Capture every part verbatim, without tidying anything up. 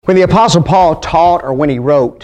When the Apostle Paul taught or when he wrote,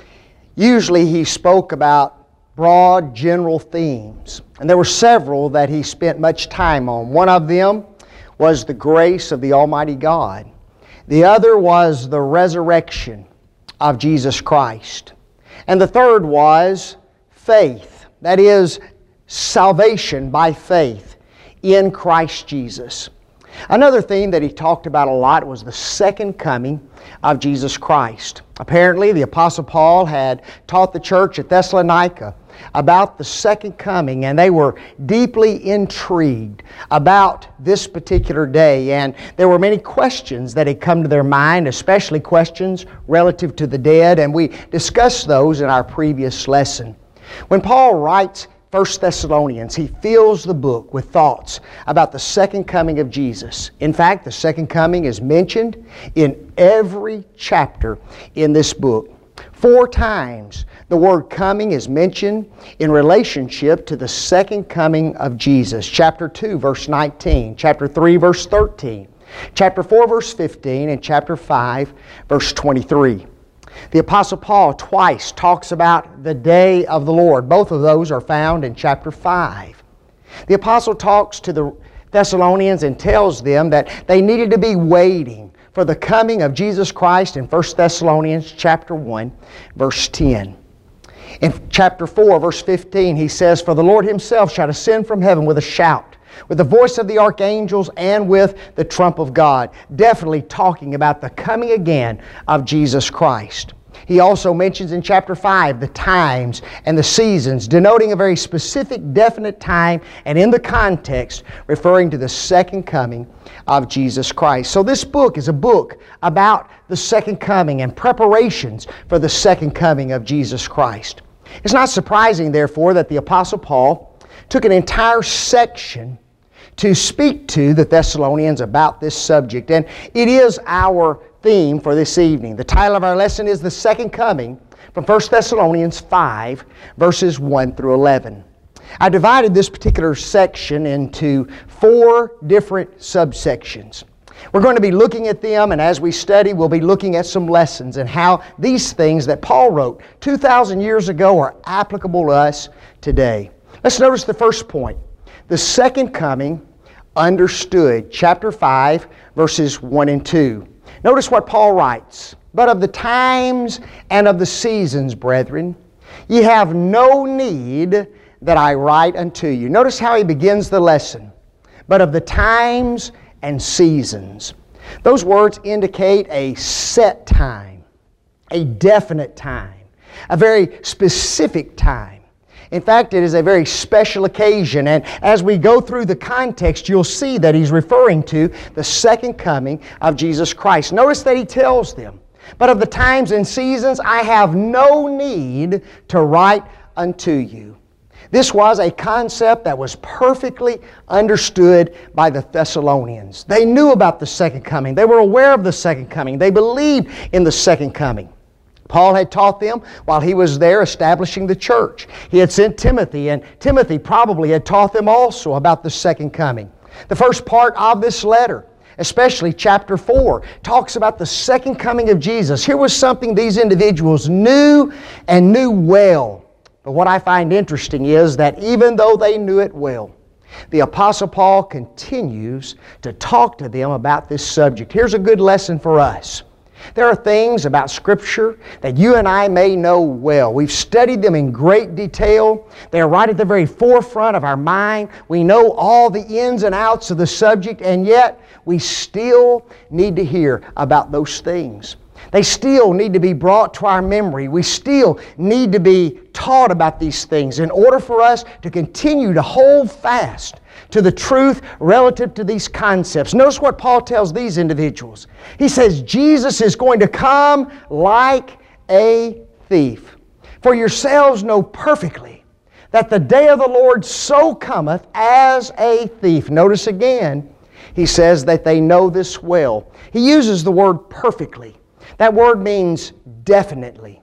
usually he spoke about broad general themes. And there were several that he spent much time on. One of them was the grace of the Almighty God. The other was the resurrection of Jesus Christ. And the third was faith. That is, salvation by faith in Christ Jesus. Another theme that he talked about a lot was the second coming of Jesus Christ. Apparently, the Apostle Paul had taught the church at Thessalonica about the second coming, and they were deeply intrigued about this particular day. And there were many questions that had come to their mind, especially questions relative to the dead, and we discussed those in our previous lesson. When Paul writes First Thessalonians, he fills the book with thoughts about the second coming of Jesus. In fact, the second coming is mentioned in every chapter in this book. Four times the word coming is mentioned in relationship to the second coming of Jesus. Chapter two, verse nineteen, chapter three, verse thirteen, chapter four, verse fifteen, and chapter five, verse twenty-three. The Apostle Paul twice talks about the day of the Lord. Both of those are found in chapter five. The Apostle talks to the Thessalonians and tells them that they needed to be waiting for the coming of Jesus Christ in First Thessalonians chapter one, verse ten. In chapter four, verse fifteen, he says, "For the Lord Himself shall descend from heaven with a shout, with the voice of the archangels, and with the trump of God." Definitely talking about the coming again of Jesus Christ. He also mentions in chapter five the times and the seasons, denoting a very specific, definite time, and in the context, referring to the second coming of Jesus Christ. So this book is a book about the second coming and preparations for the second coming of Jesus Christ. It's not surprising, therefore, that the Apostle Paul took an entire section to speak to the Thessalonians about this subject. And it is our theme for this evening. The title of our lesson is The Second Coming, from First Thessalonians five, verses one through eleven. I divided this particular section into four different subsections. We're going to be looking at them, and as we study, we'll be looking at some lessons and how these things that Paul wrote two thousand years ago are applicable to us today. Let's notice the first point. The second coming understood. Chapter five, verses one and two. Notice what Paul writes. "But of the times and of the seasons, brethren, ye have no need that I write unto you." Notice how he begins the lesson. "But of the times and seasons." Those words indicate a set time, a definite time, a very specific time. In fact, it is a very special occasion, and as we go through the context, you'll see that he's referring to the second coming of Jesus Christ. Notice that he tells them, "But of the times and seasons I have no need to write unto you." This was a concept that was perfectly understood by the Thessalonians. They knew about the second coming. They were aware of the second coming. They believed in the second coming. Paul had taught them while he was there establishing the church. He had sent Timothy, and Timothy probably had taught them also about the second coming. The first part of this letter, especially chapter four, talks about the second coming of Jesus. Here was something these individuals knew and knew well. But what I find interesting is that even though they knew it well, the Apostle Paul continues to talk to them about this subject. Here's a good lesson for us. There are things about Scripture that you and I may know well. We've studied them in great detail. They are right at the very forefront of our mind. We know all the ins and outs of the subject, and yet we still need to hear about those things. They still need to be brought to our memory. We still need to be taught about these things in order for us to continue to hold fast to the truth relative to these concepts. Notice what Paul tells these individuals. He says, Jesus is going to come like a thief. "For yourselves know perfectly that the day of the Lord so cometh as a thief." Notice again, he says that they know this well. He uses the word perfectly. That word means definitely,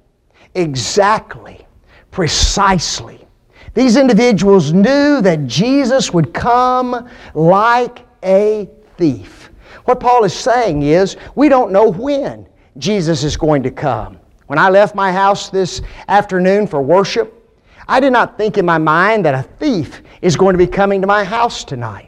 exactly, precisely. These individuals knew that Jesus would come like a thief. What Paul is saying is, we don't know when Jesus is going to come. When I left my house this afternoon for worship, I did not think in my mind that a thief is going to be coming to my house tonight.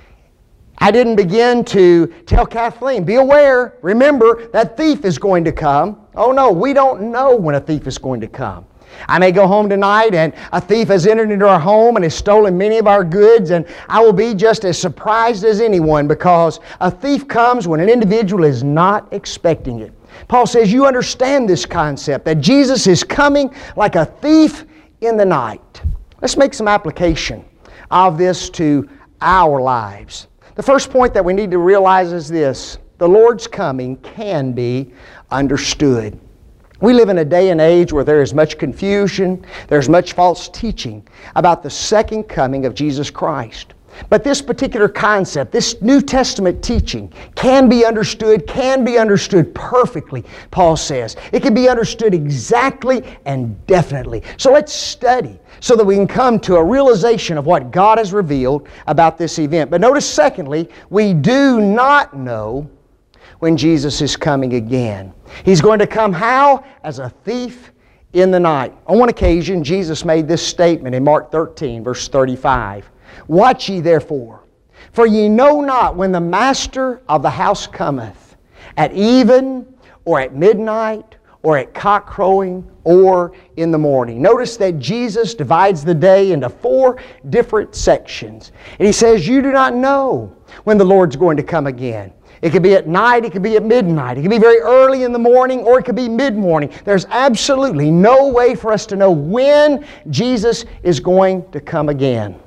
I didn't begin to tell Kathleen, be aware, remember, that thief is going to come. Oh no, we don't know when a thief is going to come. I may go home tonight and a thief has entered into our home and has stolen many of our goods, and I will be just as surprised as anyone, because a thief comes when an individual is not expecting it. Paul says you understand this concept, that Jesus is coming like a thief in the night. Let's make some application of this to our lives. The first point that we need to realize is this: the Lord's coming can be understood. We live in a day and age where there is much confusion, there's much false teaching about the second coming of Jesus Christ. But this particular concept, this New Testament teaching, can be understood, can be understood perfectly, Paul says. It can be understood exactly and definitely. So let's study so that we can come to a realization of what God has revealed about this event. But notice, secondly, we do not know when Jesus is coming again. He's going to come how? As a thief in the night. On one occasion, Jesus made this statement in Mark thirteen, verse thirty-five. Watch ye therefore, for ye know not when the master of the house cometh, at even, or at midnight, or at cock crowing, or in the morning. Notice that Jesus divides the day into four different sections. And He says, you do not know when the Lord's going to come again. It could be at night, it could be at midnight, it could be very early in the morning, or it could be mid-morning. There's absolutely no way for us to know when Jesus is going to come again.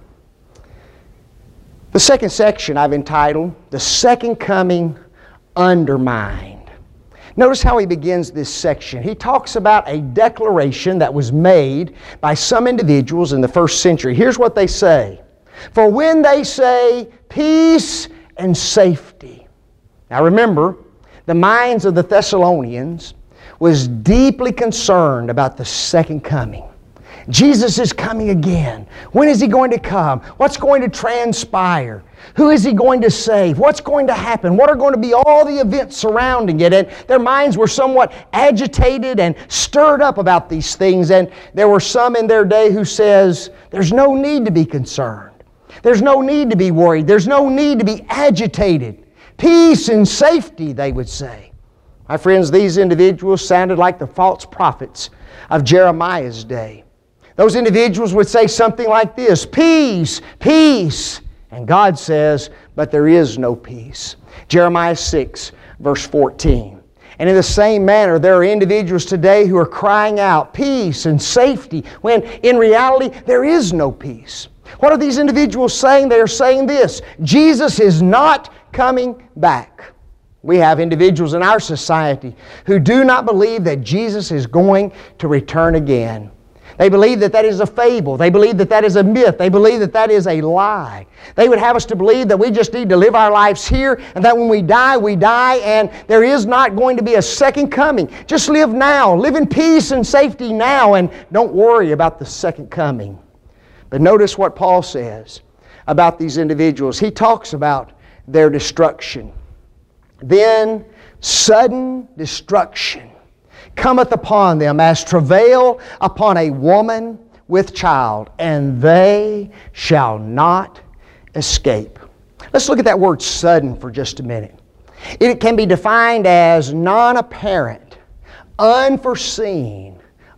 The second section I've entitled, The Second Coming Undermined. Notice how he begins this section. He talks about a declaration that was made by some individuals in the first century. Here's what they say. For when they say peace and safety. Now remember, the minds of the Thessalonians was deeply concerned about the second coming. Jesus is coming again. When is He going to come? What's going to transpire? Who is He going to save? What's going to happen? What are going to be all the events surrounding it? And their minds were somewhat agitated and stirred up about these things. And there were some in their day who says, there's no need to be concerned. There's no need to be worried. There's no need to be agitated. Peace and safety, they would say. My friends, these individuals sounded like the false prophets of Jeremiah's day. Those individuals would say something like this, peace, peace. And God says, but there is no peace. Jeremiah six, verse fourteen. And in the same manner, there are individuals today who are crying out peace and safety, when in reality, there is no peace. What are these individuals saying? They are saying this: Jesus is not coming back. We have individuals in our society who do not believe that Jesus is going to return again. They believe that that is a fable. They believe that that is a myth. They believe that that is a lie. They would have us to believe that we just need to live our lives here, and that when we die, we die, and there is not going to be a second coming. Just live now. Live in peace and safety now, and don't worry about the second coming. But notice what Paul says about these individuals. He talks about their destruction. Then sudden destruction cometh upon them as travail upon a woman with child, and they shall not escape. Let's look at that word sudden for just a minute. It can be defined as non-apparent, unforeseen,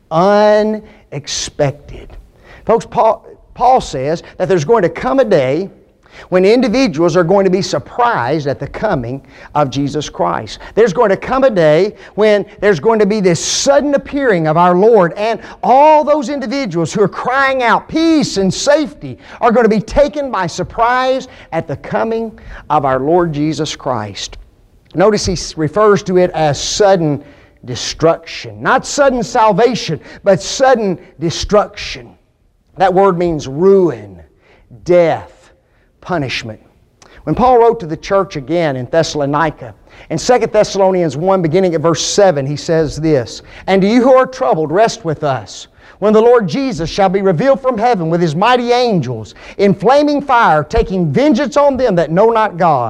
unexpected. Folks, Paul, Paul says that there's going to come a day when individuals are going to be surprised at the coming of Jesus Christ. There's going to come a day when there's going to be this sudden appearing of our Lord, and all those individuals who are crying out peace and safety are going to be taken by surprise at the coming of our Lord Jesus Christ. Notice he refers to it as sudden destruction. Not sudden salvation, but sudden destruction. That word means ruin, death, punishment. When Paul wrote to the church again in Thessalonica, in Second Thessalonians one, beginning at verse seven, he says this, And to you who are troubled, rest with us, when the Lord Jesus shall be revealed from heaven with His mighty angels, in flaming fire, taking vengeance on them that know not God,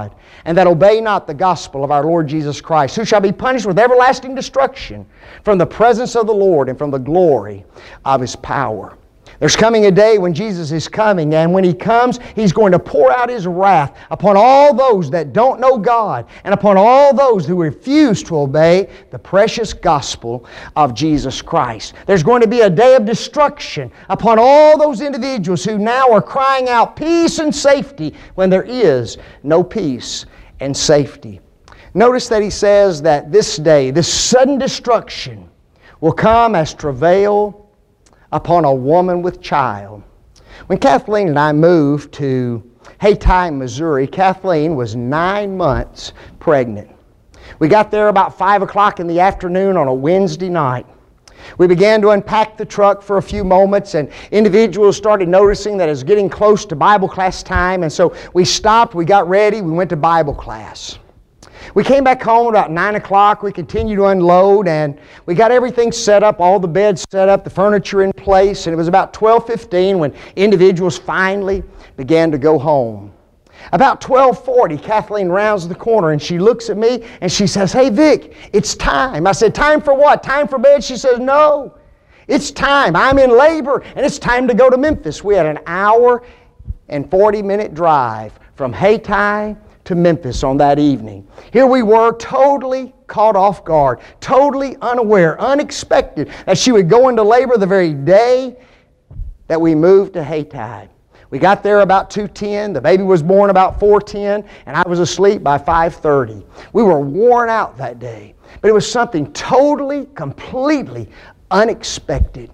and that obey not the gospel of our Lord Jesus Christ, who shall be punished with everlasting destruction from the presence of the Lord and from the glory of His power. There's coming a day when Jesus is coming, and when He comes, He's going to pour out His wrath upon all those that don't know God and upon all those who refuse to obey the precious gospel of Jesus Christ. There's going to be a day of destruction upon all those individuals who now are crying out peace and safety when there is no peace and safety. Notice that He says that this day, this sudden destruction, will come as travail upon a woman with child. When Kathleen and I moved to Hayti, Missouri, Kathleen was nine months pregnant. We got there about five o'clock in the afternoon on a Wednesday night. We began to unpack the truck for a few moments, and individuals started noticing that it was getting close to Bible class time, and so we stopped, we got ready, we went to Bible class. We came back home about nine o'clock. We continued to unload, and we got everything set up, all the beds set up, the furniture in place, and it was about twelve fifteen when individuals finally began to go home. About twelve forty, Kathleen rounds the corner, and she looks at me, and she says, "Hey, Vic, it's time." I said, "Time for what? Time for bed?" She says, "No, it's time. I'm in labor, and it's time to go to Memphis." We had an hour and forty minute drive from Hayti to Memphis on that evening. Here we were, totally caught off guard, totally unaware, unexpected that she would go into labor the very day that we moved to Hayti. We got there about two ten, the baby was born about four ten, and I was asleep by five thirty. We were worn out that day, but it was something totally, completely unexpected.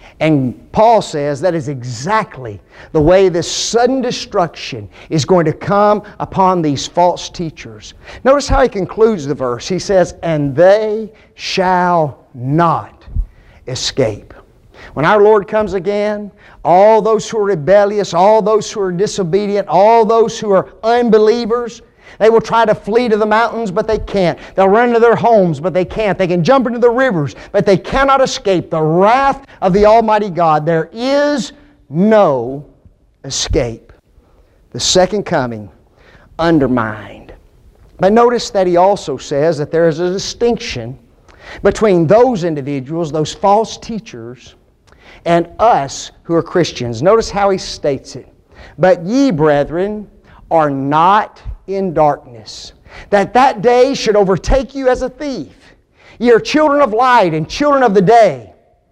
And Paul says that is exactly the way this sudden destruction is going to come upon these false teachers. Notice how he concludes the verse. He says, "And they shall not escape." When our Lord comes again, all those who are rebellious, all those who are disobedient, all those who are unbelievers, they will try to flee to the mountains, but they can't. They'll run into their homes, but they can't. They can jump into the rivers, but they cannot escape the wrath of the Almighty God. There is no escape. The second coming, undermined. But notice that he also says that there is a distinction between those individuals, those false teachers, and us who are Christians. Notice how he states it. "But ye, brethren, are not in darkness, that that day should overtake you as a thief. Ye are children of light and children of the day.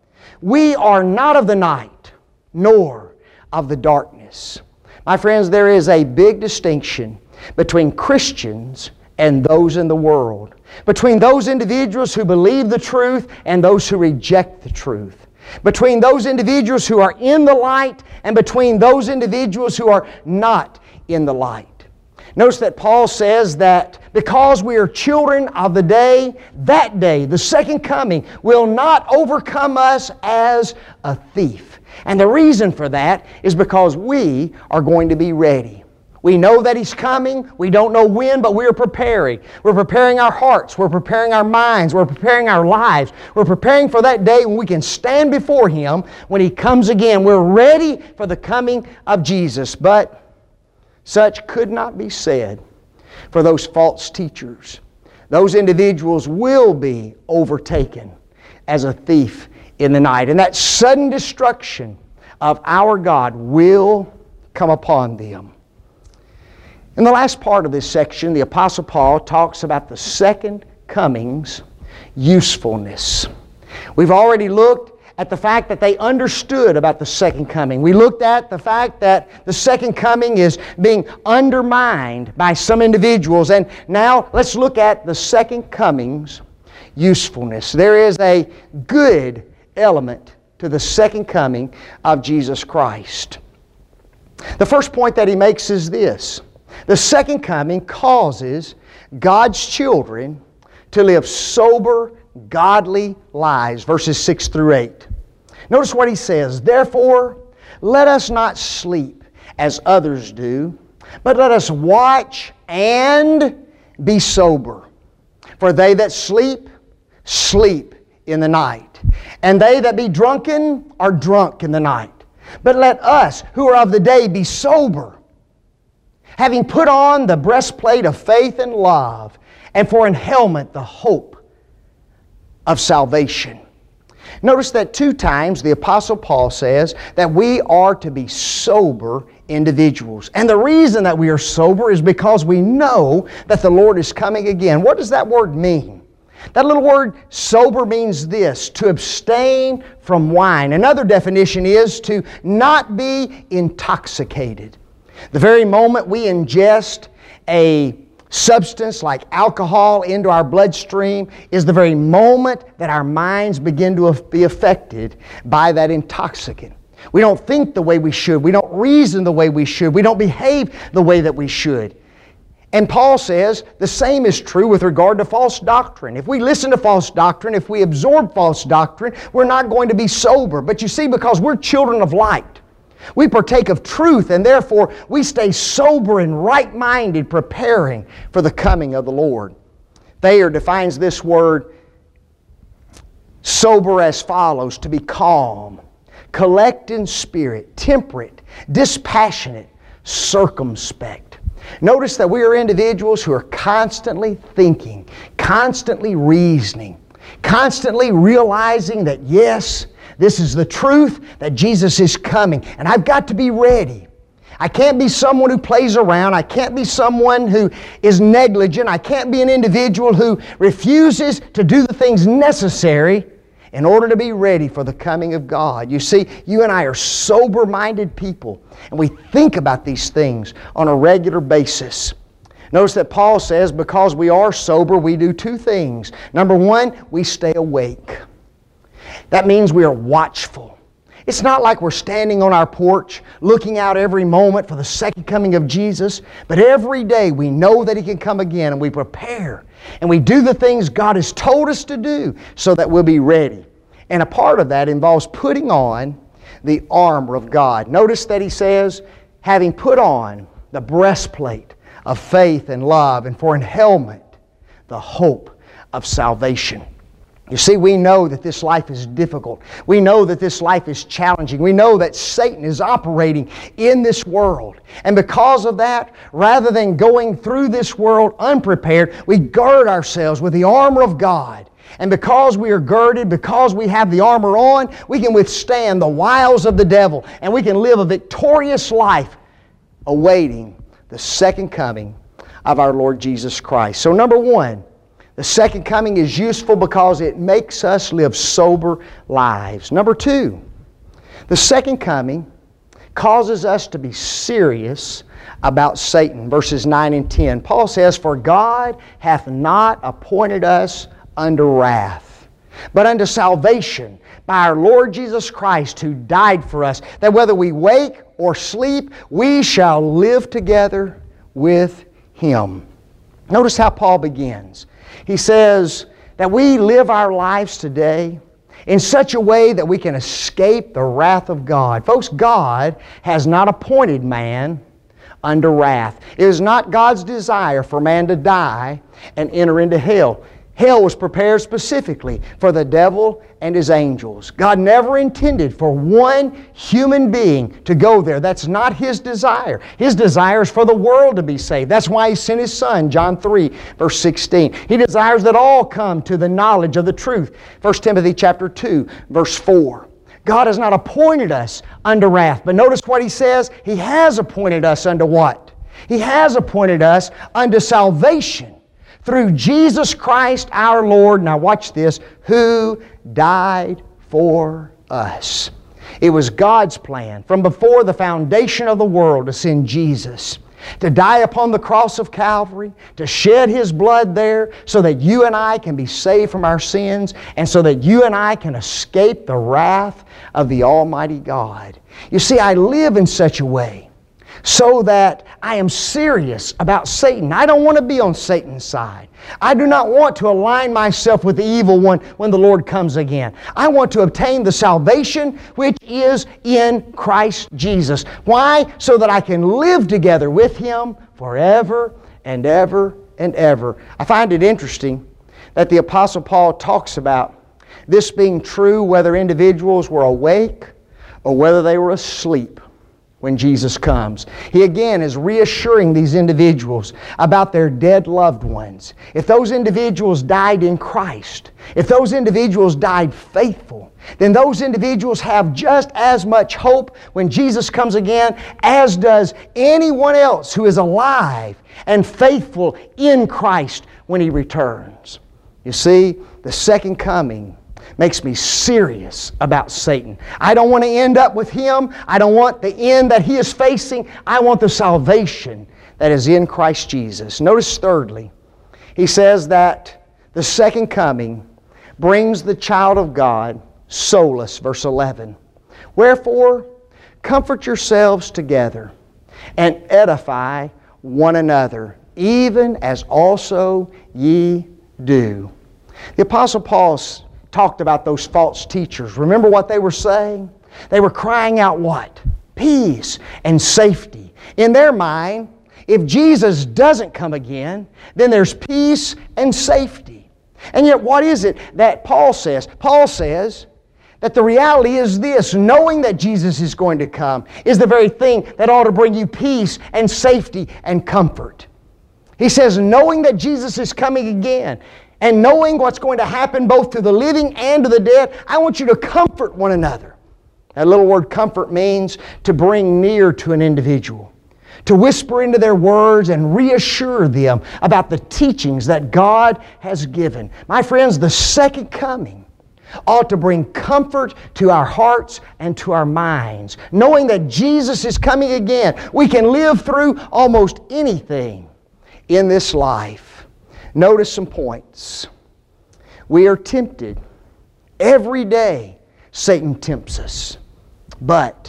We are not of the night, nor of the darkness." My friends, there is a big distinction between Christians and those in the world, between those individuals who believe the truth and those who reject the truth, between those individuals who are in the light and between those individuals who are not in the light. Notice that Paul says that because we are children of the day, that day, the second coming, will not overcome us as a thief. And the reason for that is because we are going to be ready. We know that He's coming. We don't know when, but we are preparing. We're preparing our hearts. We're preparing our minds. We're preparing our lives. We're preparing for that day when we can stand before Him when He comes again. We're ready for the coming of Jesus. But such could not be said for those false teachers. Those individuals will be overtaken as a thief in the night. And that sudden destruction of our God will come upon them. In the last part of this section, the Apostle Paul talks about the second coming's usefulness. We've already looked at the fact that they understood about the second coming. We looked at the fact that the second coming is being undermined by some individuals. And now let's look at the second coming's usefulness. There is a good element to the second coming of Jesus Christ. The first point that he makes is this: the second coming causes God's children to live sober, godly lives. Verses six through eight. Notice what he says. "Therefore, let us not sleep as others do, but let us watch and be sober. For they that sleep, sleep in the night. And they that be drunken are drunk in the night. But let us, who are of the day, be sober, having put on the breastplate of faith and love, and for an helmet the hope of salvation. Notice that two times the Apostle Paul says that we are to be sober individuals. And the reason that we are sober is because we know that the Lord is coming again. What does that word mean? That little word sober means this: to abstain from wine. Another definition is to not be intoxicated. The very moment we ingest a substance like alcohol into our bloodstream is the very moment that our minds begin to be affected by that intoxicant. We don't think the way we should. We don't reason the way we should. We don't behave the way that we should. And Paul says the same is true with regard to false doctrine. If we listen to false doctrine, if we absorb false doctrine, we're not going to be sober. But you see, because we're children of light, we partake of truth, and therefore we stay sober and right-minded, preparing for the coming of the Lord. Thayer defines this word sober as follows: to be calm, collect in spirit, temperate, dispassionate, circumspect. Notice that we are individuals who are constantly thinking, constantly reasoning, constantly realizing that yes, this is the truth, that Jesus is coming, and I've got to be ready. I can't be someone who plays around. I can't be someone who is negligent. I can't be an individual who refuses to do the things necessary in order to be ready for the coming of God. You see, you and I are sober-minded people, and we think about these things on a regular basis. Notice that Paul says because we are sober, we do two things. Number one, we stay awake. That means we are watchful. It's not like we're standing on our porch looking out every moment for the second coming of Jesus, but every day we know that He can come again, and we prepare and we do the things God has told us to do so that we'll be ready. And a part of that involves putting on the armor of God. Notice that he says, having put on the breastplate of faith and love, and for an helmet the hope of salvation. You see, we know that this life is difficult. We know that this life is challenging. We know that Satan is operating in this world. And because of that, rather than going through this world unprepared, we gird ourselves with the armor of God. And because we are girded, because we have the armor on, we can withstand the wiles of the devil, and we can live a victorious life awaiting the second coming of our Lord Jesus Christ. So number one, the second coming is useful because it makes us live sober lives. Number two, the second coming causes us to be serious about Satan. Verses nine and ten. Paul says, "For God hath not appointed us unto wrath, but unto salvation by our Lord Jesus Christ, who died for us, that whether we wake or sleep, we shall live together with Him." Notice how Paul begins. He says that we live our lives today in such a way that we can escape the wrath of God. Folks, God has not appointed man unto wrath. It is not God's desire for man to die and enter into hell. Hell was prepared specifically for the devil and his angels. God never intended for one human being to go there. That's not His desire. His desire is for the world to be saved. That's why He sent His Son, John three, verse sixteen. He desires that all come to the knowledge of the truth. First Timothy chapter two, verse four. God has not appointed us unto wrath. But notice what He says. He has appointed us unto what? He has appointed us unto salvation through Jesus Christ our Lord. Now watch this. Who died for us. It was God's plan from before the foundation of the world to send Jesus to die upon the cross of Calvary, to shed His blood there so that you and I can be saved from our sins, and so that you and I can escape the wrath of the Almighty God. You see, I live in such a way so that I am serious about Satan. I don't want to be on Satan's side. I do not want to align myself with the evil one when the Lord comes again. I want to obtain the salvation which is in Christ Jesus. Why? So that I can live together with Him forever and ever and ever. I find it interesting that the Apostle Paul talks about this being true whether individuals were awake or whether they were asleep when Jesus comes. He again is reassuring these individuals about their dead loved ones. If those individuals died in Christ, if those individuals died faithful, then those individuals have just as much hope when Jesus comes again as does anyone else who is alive and faithful in Christ when He returns. You see, the second coming makes me serious about Satan. I don't want to end up with him. I don't want the end that he is facing. I want the salvation that is in Christ Jesus. Notice thirdly, he says that the second coming brings the child of God solace, verse eleven. Wherefore, comfort yourselves together and edify one another, even as also ye do. The Apostle Paul talked about those false teachers. Remember what they were saying? They were crying out what? Peace and safety. In their mind, if Jesus doesn't come again, then there's peace and safety. And yet what is it that Paul says? Paul says that the reality is this: knowing that Jesus is going to come is the very thing that ought to bring you peace and safety and comfort. He says, knowing that Jesus is coming again, and knowing what's going to happen both to the living and to the dead, I want you to comfort one another. That little word comfort means to bring near to an individual, to whisper into their words and reassure them about the teachings that God has given. My friends, the second coming ought to bring comfort to our hearts and to our minds. Knowing that Jesus is coming again, we can live through almost anything in this life. Notice some points. We are tempted. Every day, Satan tempts us. But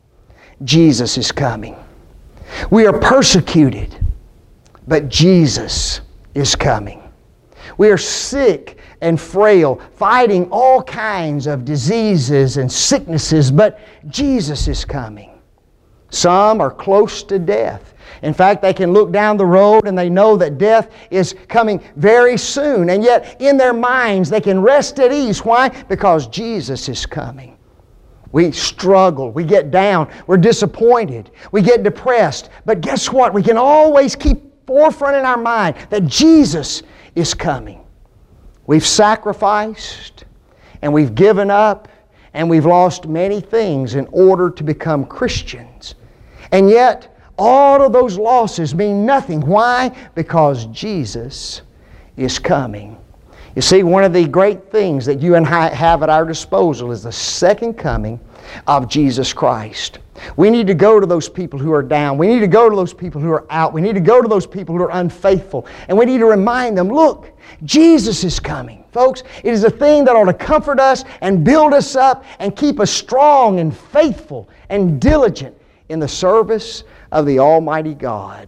Jesus is coming. We are persecuted. But Jesus is coming. We are sick and frail, fighting all kinds of diseases and sicknesses, but Jesus is coming. Some are close to death. In fact, they can look down the road and they know that death is coming very soon. And yet, in their minds, they can rest at ease. Why? Because Jesus is coming. We struggle. We get down. We're disappointed. We get depressed. But guess what? We can always keep forefront in our mind that Jesus is coming. We've sacrificed and we've given up and we've lost many things in order to become Christians. And yet, all of those losses mean nothing. Why? Because Jesus is coming. You see, one of the great things that you and I have at our disposal is the second coming of Jesus Christ. We need to go to those people who are down. We need to go to those people who are out. We need to go to those people who are unfaithful. And we need to remind them, look, Jesus is coming. Folks, it is a thing that ought to comfort us and build us up and keep us strong and faithful and diligent in the service of the Almighty God.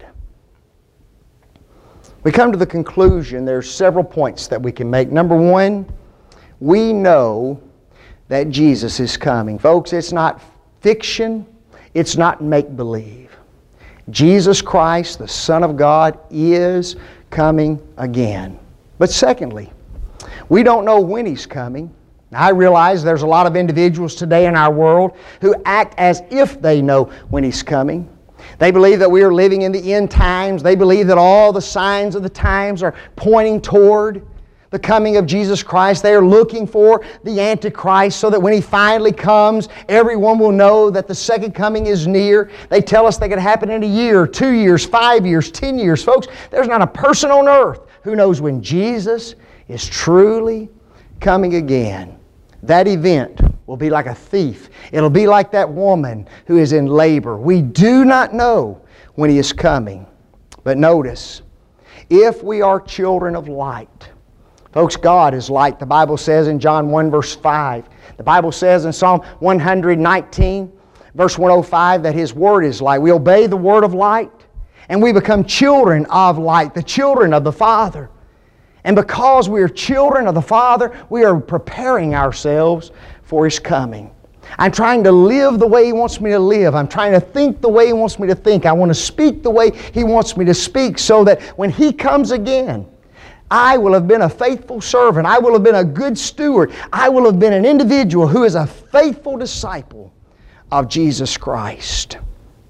We come to the conclusion there's several points that we can make. Number one, we know that Jesus is coming. Folks, it's not fiction. It's not make-believe. Jesus Christ, the Son of God, is coming again. But secondly, we don't know when He's coming. I realize there's a lot of individuals today in our world who act as if they know when He's coming. They believe that we are living in the end times. They believe that all the signs of the times are pointing toward the coming of Jesus Christ. They are looking for the Antichrist so that when He finally comes, everyone will know that the second coming is near. They tell us that could happen in a year, two years, five years, ten years. Folks, there's not a person on earth who knows when Jesus is truly coming again. That event will be like a thief. It'll be like that woman who is in labor. We do not know when He is coming. But notice, if we are children of light, folks, God is light. The Bible says in John one verse five. The Bible says in Psalm one nineteen verse one oh five that His Word is light. We obey the Word of light and we become children of light, the children of the Father. And because we are children of the Father, we are preparing ourselves for His coming. I'm trying to live the way He wants me to live. I'm trying to think the way He wants me to think. I want to speak the way He wants me to speak so that when He comes again, I will have been a faithful servant. I will have been a good steward. I will have been an individual who is a faithful disciple of Jesus Christ.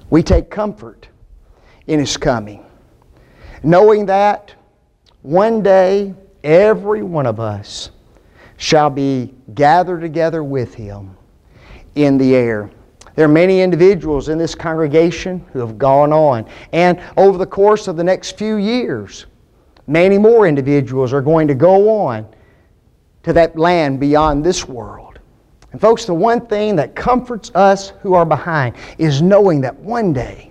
we take comfort in His coming, knowing that one day every one of us shall be gathered together with Him in the air. There are many individuals in this congregation who have gone on, and over the course of the next few years, many more individuals are going to go on to that land beyond this world. And folks, the one thing that comforts us who are behind is knowing that one day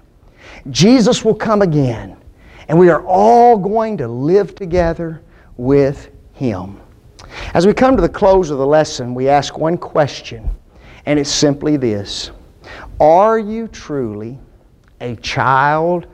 Jesus will come again, and we are all going to live together with Him. As we come to the close of the lesson, we ask one question, and it's simply this: are you truly a child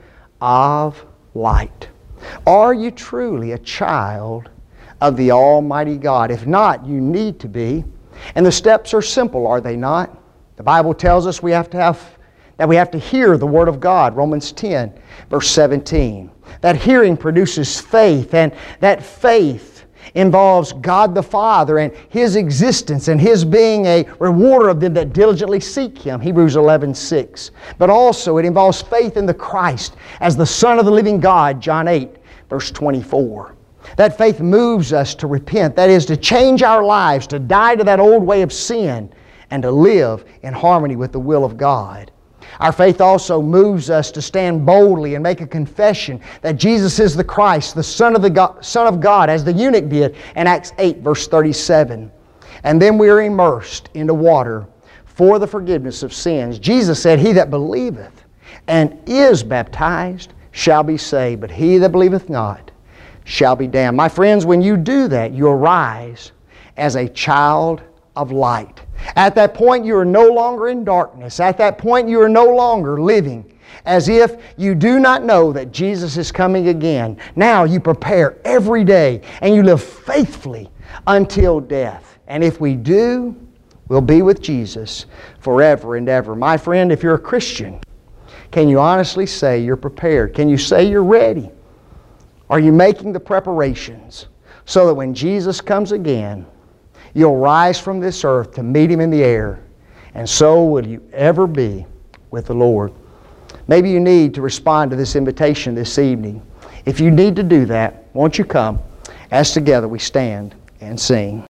of light? Are you truly a child of the Almighty God? If not, you need to be. And the steps are simple, are they not? The Bible tells us we have to have that we have to hear the Word of God, Romans ten, verse seventeen. That hearing produces faith, and that faith involves God the Father and His existence and His being a rewarder of them that diligently seek Him, Hebrews eleven six. But also it involves faith in the Christ as the Son of the living God, John eight, verse twenty-four. That faith moves us to repent, that is, to change our lives, to die to that old way of sin, and to live in harmony with the will of God. Our faith also moves us to stand boldly and make a confession that Jesus is the Christ, the Son of, the God, Son of God, as the eunuch did in Acts eight, verse thirty-seven. And then we are immersed into water for the forgiveness of sins. Jesus said, "He that believeth and is baptized shall be saved, but he that believeth not shall be damned." My friends, when you do that, you arise as a child of light. At that point, you are no longer in darkness. At that point, you are no longer living as if you do not know that Jesus is coming again. Now you prepare every day and you live faithfully until death. And if we do, we'll be with Jesus forever and ever. My friend, if you're a Christian, can you honestly say you're prepared? Can you say you're ready? Are you making the preparations so that when Jesus comes again, you'll rise from this earth to meet Him in the air, and so will you ever be with the Lord? Maybe you need to respond to this invitation this evening. If you need to do that, won't you come as together we stand and sing?